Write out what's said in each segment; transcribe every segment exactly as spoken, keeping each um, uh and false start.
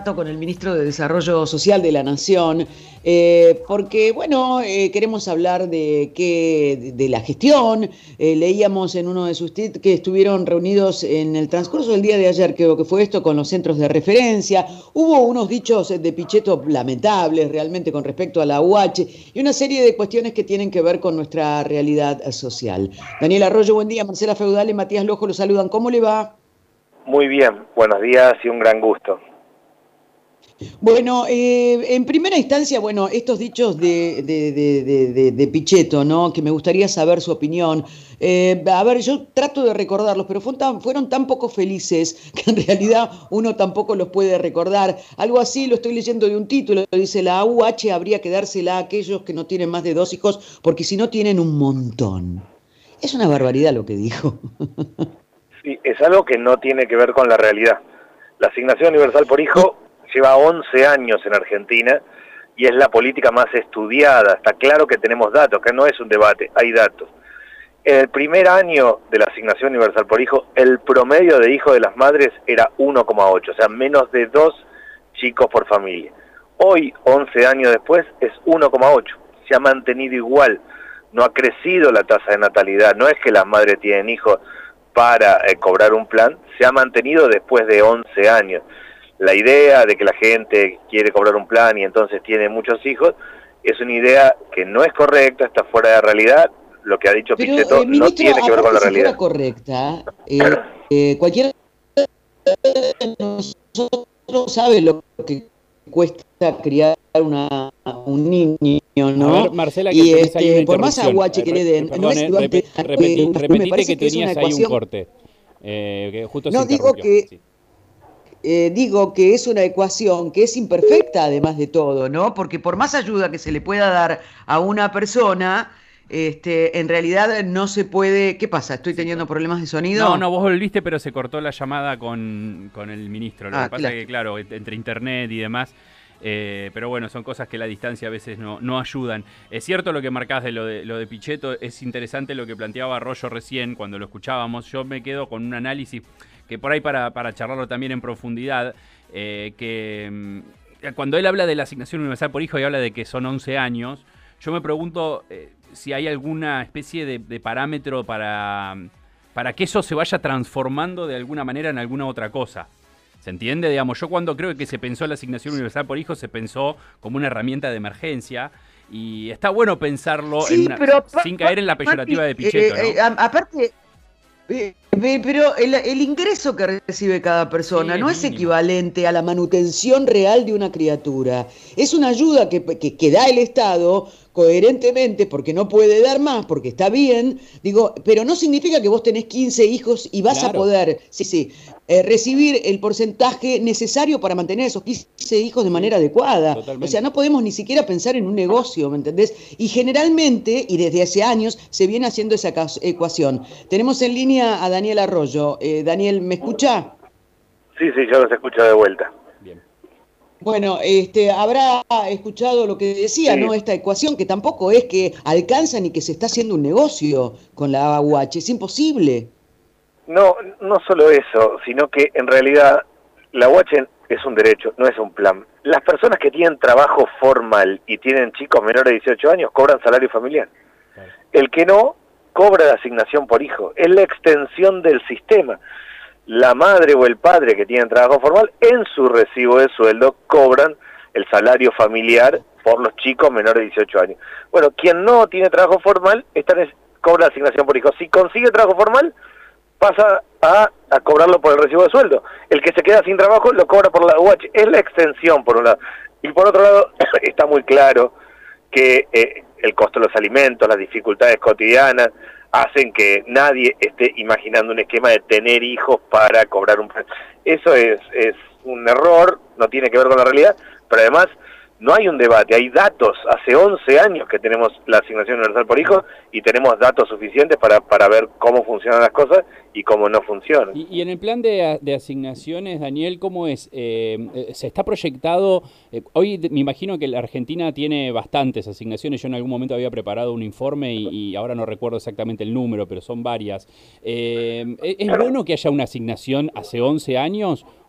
rato con el ministro de Desarrollo Social de la Nación, eh, porque, bueno, eh, queremos hablar de, qué, de, de la gestión. Eh, leíamos en uno de sus tweets que estuvieron reunidos en el transcurso del día de ayer, creo que fue esto, con los centros de referencia. Hubo unos dichos de Pichetto lamentables realmente con respecto a la U H y una serie de cuestiones que tienen que ver con nuestra realidad social. Daniel Arroyo, buen día. Marcela Feudal y Matías Lojo lo saludan. ¿Cómo le va? Muy bien, buenos días y un gran gusto. Bueno, eh, en primera instancia, bueno, estos dichos de, de, de, de, de, de Pichetto, ¿no? Que me gustaría saber su opinión. Eh, a ver, yo trato de recordarlos, pero fueron tan, fueron tan poco felices que en realidad uno tampoco los puede recordar. Algo así lo estoy leyendo de un título, dice: la U H habría que dársela a aquellos que no tienen más de dos hijos, porque si no tienen un montón. Es una barbaridad lo que dijo. Sí, es algo que no tiene que ver con la realidad. La asignación universal por hijo lleva once años en Argentina y es la política más estudiada. Está claro que tenemos datos, que no es un debate, hay datos. En el primer año de la asignación universal por hijo, el promedio de hijos de las madres era uno coma ocho, o sea, menos de dos chicos por familia. Hoy, once años después, es uno coma ocho. Se ha mantenido igual, no ha crecido la tasa de natalidad. No es que las madres tienen hijos para eh, cobrar un plan, se ha mantenido después de once años. La idea de que la gente quiere cobrar un plan y entonces tiene muchos hijos es una idea que no es correcta, está fuera de realidad. Lo que ha dicho Pero, Pichetto eh, ministro, no tiene que ver con la si realidad. Fuera correcta, eh, eh, cualquiera de nosotros sabe lo que cuesta criar una, un niño, ¿no? A ver, Marcela, que y tenés este, ahí una por más aguache que le den, Perdón, no es, eh, durante, repet, repetí, eh, repetite me parece que que es tenías una ahí ecuación. un corte, eh, que justo No, se digo interrumpió. que Sí. Eh, digo que es una ecuación que es imperfecta además de todo, ¿no? Porque por más ayuda que se le pueda dar a una persona, este, en realidad no se puede... ¿Qué pasa? ¿Estoy Sí, teniendo con... problemas de sonido? No, no, vos volviste, pero se cortó la llamada con, con el ministro. Lo Ah, que pasa claro. es que, claro, entre internet y demás... Eh, pero bueno, son cosas que la distancia a veces no, no ayudan. Es cierto lo que marcás de lo, de lo de Pichetto, es interesante lo que planteaba Arroyo recién cuando lo escuchábamos. Yo me quedo con un análisis que por ahí para, para charlarlo también en profundidad, eh, que mm, cuando él habla de la asignación universal por hijo y habla de que son once años, yo me pregunto eh, si hay alguna especie de, de parámetro para, para que eso se vaya transformando de alguna manera en alguna otra cosa. ¿Se entiende? Digamos, yo cuando creo que se pensó la asignación universal por hijo, se pensó como una herramienta de emergencia. Y está bueno pensarlo Sí, en una, pero sin caer en la peyorativa de Pichetto, eh, eh, ¿no? aparte... Eh, Pero el, el ingreso que recibe cada persona Sí, es no es mínimo. equivalente a la manutención real de una criatura. Es una ayuda que, que, que da el Estado coherentemente, porque no puede dar más, porque está bien, digo, pero no significa que vos tenés quince hijos y vas Claro. a poder, sí, sí, eh, recibir el porcentaje necesario para mantener esos quince hijos de manera adecuada. Totalmente. O sea, no podemos ni siquiera pensar en un negocio, ¿me entendés? Y generalmente, y desde hace años, se viene haciendo esa ecuación. Tenemos en línea a Daniel Arroyo. Eh, Daniel, ¿me escucha? Sí, sí, yo los escucho de vuelta. Bien. Bueno, este, habrá escuchado lo que decía, Sí. ¿no? Esta ecuación que tampoco es que alcanza ni que se está haciendo un negocio con la U H, es imposible. No, no solo eso, sino que en realidad la U H es un derecho, no es un plan. Las personas que tienen trabajo formal y tienen chicos menores de dieciocho años cobran salario familiar. Claro. El que no, cobra la asignación por hijo. Es la extensión del sistema. La madre o el padre que tienen trabajo formal, en su recibo de sueldo, cobran el salario familiar por los chicos menores de dieciocho años. Bueno, quien no tiene trabajo formal, está en, cobra la asignación por hijo. Si consigue trabajo formal, pasa a, a cobrarlo por el recibo de sueldo. El que se queda sin trabajo lo cobra por la U H. Es la extensión, por un lado. Y por otro lado, está muy claro que eh, el costo de los alimentos, las dificultades cotidianas, hacen que nadie esté imaginando un esquema de tener hijos para cobrar un... Eso es, es un error, no tiene que ver con la realidad, pero además no hay un debate, hay datos. Hace once años que tenemos la asignación universal por hijo y tenemos datos suficientes para, para ver cómo funcionan las cosas y cómo no funcionan. Y, y en el plan de, de asignaciones, Daniel, ¿cómo es? Eh, ¿Se está proyectado? Eh, hoy me imagino que la Argentina tiene bastantes asignaciones. Yo en algún momento había preparado un informe y, y ahora no recuerdo exactamente el número, pero son varias. Eh, ¿Es bueno que haya una asignación hace once años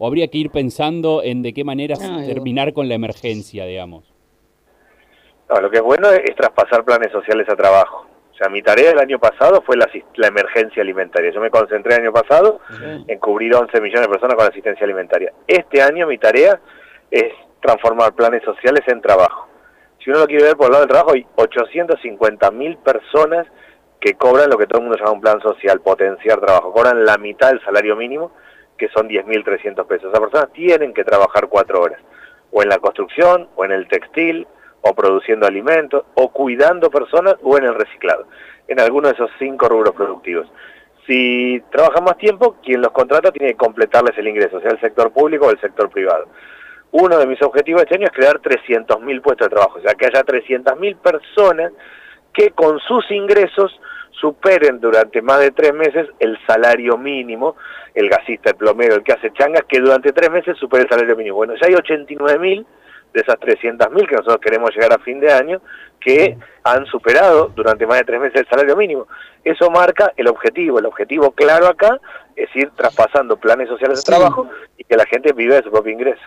o habría que ir pensando en de qué manera Ay, terminar con la emergencia, digamos? No, lo que es bueno es, es traspasar planes sociales a trabajo. O sea, mi tarea el año pasado fue la, la emergencia alimentaria. Yo me concentré el año pasado sí. en cubrir once millones de personas con asistencia alimentaria. Este año mi tarea es transformar planes sociales en trabajo. Si uno lo quiere ver por el lado del trabajo, hay ochocientas cincuenta mil personas que cobran lo que todo el mundo llama un plan social, potenciar trabajo. Cobran la mitad del salario mínimo, que son diez mil trescientos pesos. Esas personas tienen que trabajar cuatro horas, o en la construcción, o en el textil, o produciendo alimentos, o cuidando personas, o en el reciclado, en alguno de esos cinco rubros productivos. Si trabajan más tiempo, quien los contrata tiene que completarles el ingreso, sea el sector público o el sector privado. Uno de mis objetivos este año es crear trescientos mil puestos de trabajo, o sea, que haya trescientas mil personas que con sus ingresos superen durante más de tres meses el salario mínimo, el gasista, el plomero, el que hace changas, que durante tres meses supere el salario mínimo. Bueno, ya hay ochenta y nueve mil de esas trescientas mil que nosotros queremos llegar a fin de año, que han superado durante más de tres meses el salario mínimo. Eso marca el objetivo, el objetivo claro acá es ir traspasando planes sociales de Sí. trabajo y que la gente viva de su propio ingreso.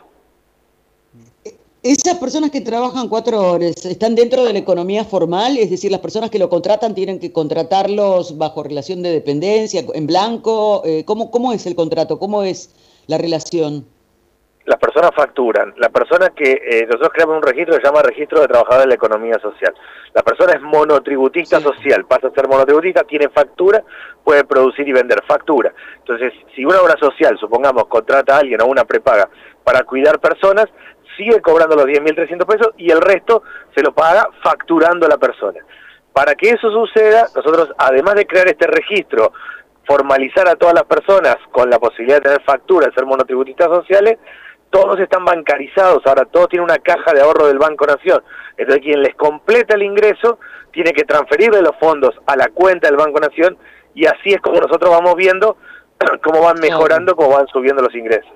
Esas personas que trabajan cuatro horas, ¿están dentro de la economía formal? Es decir, las personas que lo contratan tienen que contratarlos bajo relación de dependencia, en blanco. Eh, ¿cómo, ¿Cómo es el contrato? ¿Cómo es la relación? Las personas facturan. La persona que eh, nosotros creamos un registro que se llama Registro de Trabajadores de la Economía Social. La persona es monotributista Sí. social, pasa a ser monotributista, tiene factura, puede producir y vender factura. Entonces, si una obra social, supongamos, contrata a alguien o una prepaga para cuidar personas, sigue cobrando los diez mil trescientos pesos y el resto se lo paga facturando a la persona. Para que eso suceda, nosotros, además de crear este registro, formalizar a todas las personas con la posibilidad de tener factura, de ser monotributistas sociales, todos están bancarizados, ahora todos tienen una caja de ahorro del Banco Nación. Entonces quien les completa el ingreso tiene que transferirle los fondos a la cuenta del Banco Nación y así es como nosotros vamos viendo cómo van mejorando, cómo van subiendo los ingresos.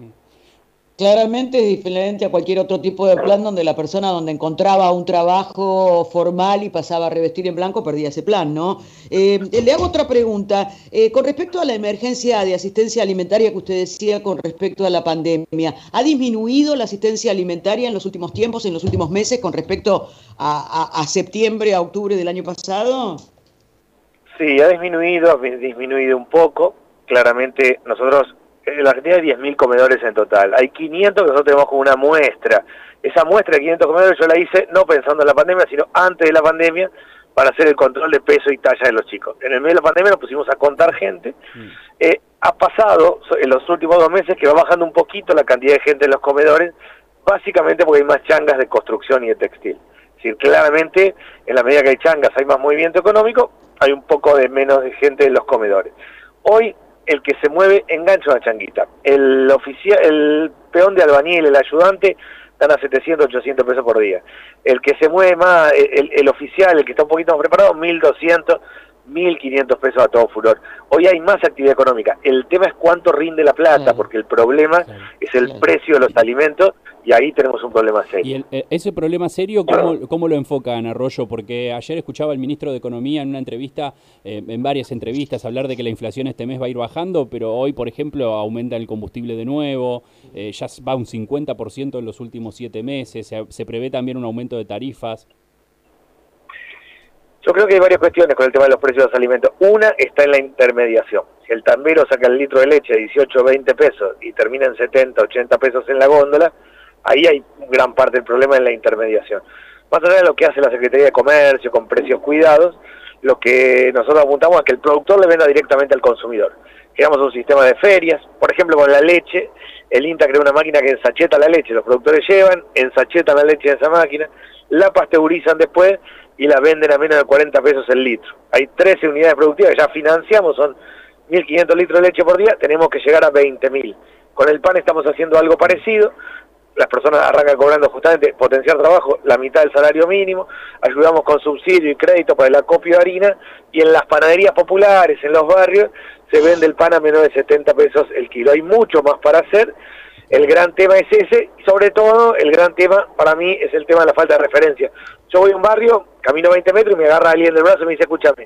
Claramente es diferente a cualquier otro tipo de plan donde la persona donde encontraba un trabajo formal y pasaba a revestir en blanco perdía ese plan, ¿no? Eh, le hago otra pregunta. Eh, con respecto a la emergencia de asistencia alimentaria que usted decía con respecto a la pandemia, ¿ha disminuido la asistencia alimentaria en los últimos tiempos, en los últimos meses con respecto a, a, a septiembre, a octubre del año pasado? Sí, ha disminuido, ha disminuido un poco. Claramente nosotros... En la Argentina hay diez mil comedores en total. Hay quinientos que nosotros tenemos como una muestra. Esa muestra de quinientos comedores yo la hice no pensando en la pandemia, sino antes de la pandemia, para hacer el control de peso y talla de los chicos. En el medio de la pandemia nos pusimos a contar gente. Mm. Eh, ha pasado en los últimos dos meses que va bajando un poquito la cantidad de gente en los comedores, básicamente porque hay más changas de construcción y de textil. Es decir, claramente, en la medida que hay changas, hay más movimiento económico, hay un poco de menos de gente en los comedores. Hoy, el que se mueve engancha una changuita. El oficial, el peón de albañil, el ayudante, están a setecientos, ochocientos pesos por día. El que se mueve más, el, el oficial, el que está un poquito más preparado, mil doscientos, mil quinientos pesos a todo furor. Hoy hay más actividad económica. El tema es cuánto rinde la plata, claro, porque el problema claro, es el claro. precio de los alimentos y ahí tenemos un problema serio. ¿Y el, ese problema serio cómo, cómo lo enfocan, Arroyo? Porque ayer escuchaba al ministro de Economía en una entrevista, eh, en varias entrevistas, hablar de que la inflación este mes va a ir bajando, pero hoy, por ejemplo, aumenta el combustible de nuevo, eh, ya va un cincuenta por ciento en los últimos siete meses, se, se prevé también un aumento de tarifas. Yo creo que hay varias cuestiones con el tema de los precios de los alimentos. Una está en la intermediación. Si el tambero saca el litro de leche a dieciocho o veinte pesos y termina en setenta, ochenta pesos en la góndola, ahí hay gran parte del problema en la intermediación. Más allá de lo que hace la Secretaría de Comercio con precios cuidados, lo que nosotros apuntamos es que el productor le venda directamente al consumidor. Creamos un sistema de ferias, por ejemplo con la leche, el INTA creó una máquina que ensacheta la leche, los productores llevan, ensachetan la leche en esa máquina, la pasteurizan después y la venden a menos de cuarenta pesos el litro. Hay trece unidades productivas que ya financiamos, son mil quinientos litros de leche por día, tenemos que llegar a veinte mil. Con el pan estamos haciendo algo parecido, las personas arrancan cobrando justamente potenciar trabajo, la mitad del salario mínimo, ayudamos con subsidio y crédito para el acopio de harina, y en las panaderías populares, en los barrios, se vende el pan a menos de setenta pesos el kilo. Hay mucho más para hacer. El gran tema es ese, y sobre todo el gran tema para mí es el tema de la falta de referencia. Yo voy a un barrio, camino veinte metros y me agarra alguien del brazo y me dice, escúchame,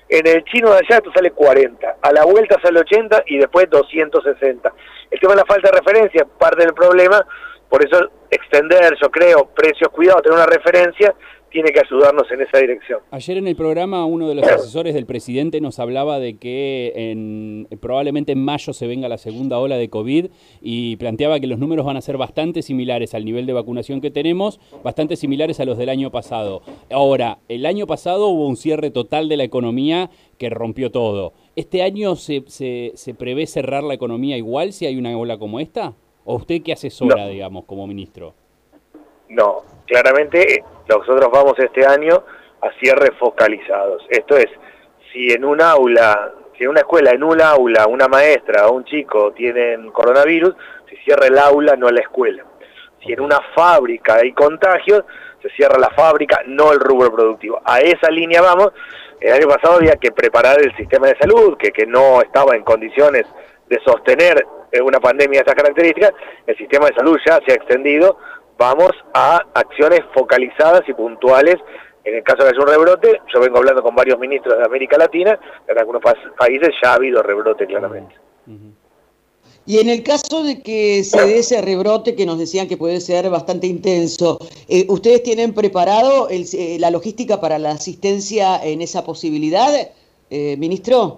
En el chino de allá esto sale cuarenta, a la vuelta sale ochenta y después doscientos sesenta. El tema de la falta de referencia, parte del problema, por eso extender, yo creo, precios cuidados, tener una referencia, tiene que ayudarnos en esa dirección. Ayer en el programa uno de los asesores del presidente nos hablaba de que en, probablemente en mayo se venga la segunda ola de COVID y planteaba que los números van a ser bastante similares al nivel de vacunación que tenemos, bastante similares a los del año pasado. Ahora, el año pasado hubo un cierre total de la economía que rompió todo. ¿Este año se, se, se prevé cerrar la economía igual si hay una ola como esta? ¿O usted qué asesora, no. digamos, como ministro? No, claramente nosotros vamos este año a cierres focalizados. Esto es, si en un aula, si en una escuela, en un aula, una maestra o un chico tienen coronavirus, se cierra el aula, no la escuela. Si en una fábrica hay contagios, se cierra la fábrica, no el rubro productivo. A esa línea vamos. El año pasado había que preparar el sistema de salud, que, que no estaba en condiciones de sostener una pandemia de estas características. El sistema de salud ya se ha extendido. Vamos a acciones focalizadas y puntuales. En el caso de que haya un rebrote, yo vengo hablando con varios ministros de América Latina, en algunos pa países ya ha habido rebrote claramente. Uh-huh. Y en el caso de que se dé ese rebrote que nos decían que puede ser bastante intenso, eh, ¿ustedes tienen preparado el, eh, la logística para la asistencia en esa posibilidad, eh, ministro?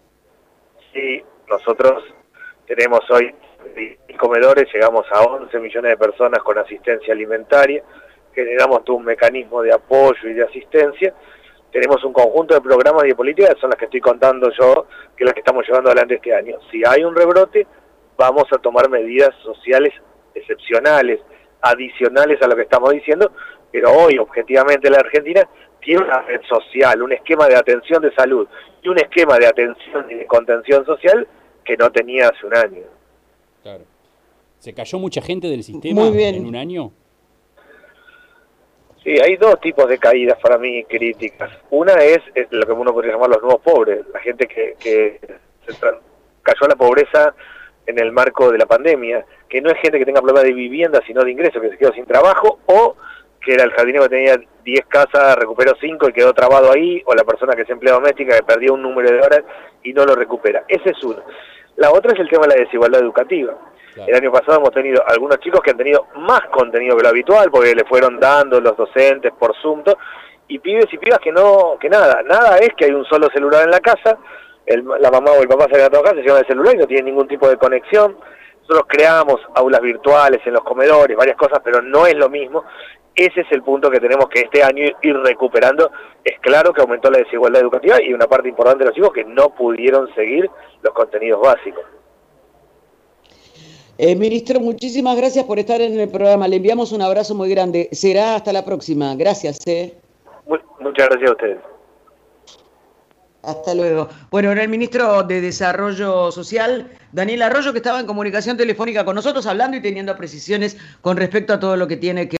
Sí, nosotros tenemos hoy comedores, llegamos a once millones de personas con asistencia alimentaria, generamos todo un mecanismo de apoyo y de asistencia, tenemos un conjunto de programas y de políticas, que son las que estoy contando yo, que es las que estamos llevando adelante este año. Si hay un rebrote, vamos a tomar medidas sociales excepcionales, adicionales a lo que estamos diciendo, pero hoy, objetivamente, la Argentina tiene una red social, un esquema de atención de salud y un esquema de atención y de contención social que no tenía hace un año. Claro. ¿Se cayó mucha gente del sistema en un año? Sí, hay dos tipos de caídas para mí críticas. Una es, es lo que uno podría llamar los nuevos pobres, la gente que, que se cayó a la pobreza en el marco de la pandemia, que no es gente que tenga problemas de vivienda, sino de ingresos, que se quedó sin trabajo, o que era el jardinero que tenía diez casas, recuperó cinco y quedó trabado ahí, o la persona que es empleada doméstica que perdió un número de horas y no lo recupera. Ese es uno. La otra es el tema de la desigualdad educativa. Claro. El año pasado hemos tenido algunos chicos que han tenido más contenido que lo habitual, porque le fueron dando los docentes por Zoom, y pibes y pibas que no, que nada, nada es que hay un solo celular en la casa, el, la mamá o el papá salen a trabajar, se llevan el celular y no tienen ningún tipo de conexión. Nosotros creamos aulas virtuales en los comedores, varias cosas, pero no es lo mismo. Ese es el punto que tenemos que este año ir recuperando. Es claro que aumentó la desigualdad educativa y una parte importante de los chicos que no pudieron seguir los contenidos básicos. Eh, ministro, muchísimas gracias por estar en el programa. Le enviamos un abrazo muy grande. Será hasta la próxima. Gracias. Eh. Muy, muchas gracias a ustedes. Hasta luego. Bueno, era el ministro de Desarrollo Social, Daniel Arroyo, que estaba en comunicación telefónica con nosotros, hablando y teniendo precisiones con respecto a todo lo que tiene que